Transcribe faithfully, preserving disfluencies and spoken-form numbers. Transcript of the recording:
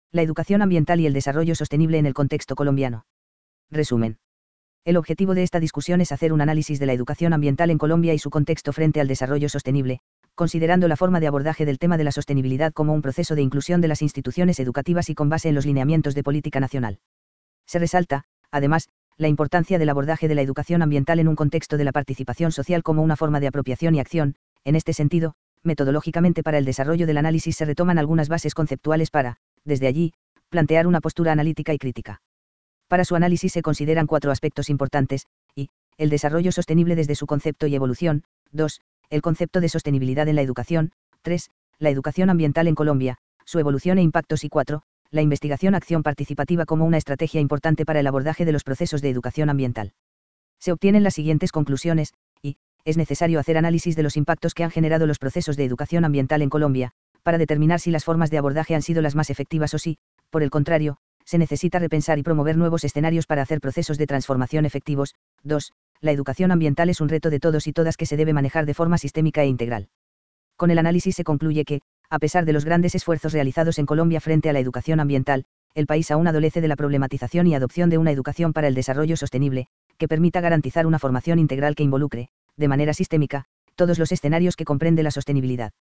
La educación ambiental y el desarrollo sostenible en el contexto colombiano. Resumen. El objetivo de esta discusión es hacer un análisis de la educación ambiental en Colombia y su contexto frente al desarrollo sostenible, considerando la forma de abordaje del tema de la sostenibilidad como un proceso de inclusión de las instituciones educativas y con base en los lineamientos de política nacional. Se resalta, además, la importancia del abordaje de la educación ambiental en un contexto de la participación social como una forma de apropiación y acción. En este sentido, metodológicamente para el desarrollo del análisis se retoman algunas bases conceptuales para, desde allí, plantear una postura analítica y crítica. Para su análisis se consideran cuatro aspectos importantes, y, el desarrollo sostenible desde su concepto y evolución, dos, el concepto de sostenibilidad en la educación, tres, la educación ambiental en Colombia, su evolución e impactos y cuatro, la investigación-acción participativa como una estrategia importante para el abordaje de los procesos de educación ambiental. Se obtienen las siguientes conclusiones, y, es necesario hacer análisis de los impactos que han generado los procesos de educación ambiental en Colombia, para determinar si las formas de abordaje han sido las más efectivas o si, por el contrario, se necesita repensar y promover nuevos escenarios para hacer procesos de transformación efectivos. dos. La educación ambiental es un reto de todos y todas que se debe manejar de forma sistémica e integral. Con el análisis se concluye que, a pesar de los grandes esfuerzos realizados en Colombia frente a la educación ambiental, el país aún adolece de la problematización y adopción de una educación para el desarrollo sostenible, que permita garantizar una formación integral que involucre, de manera sistémica, todos los escenarios que comprende la sostenibilidad.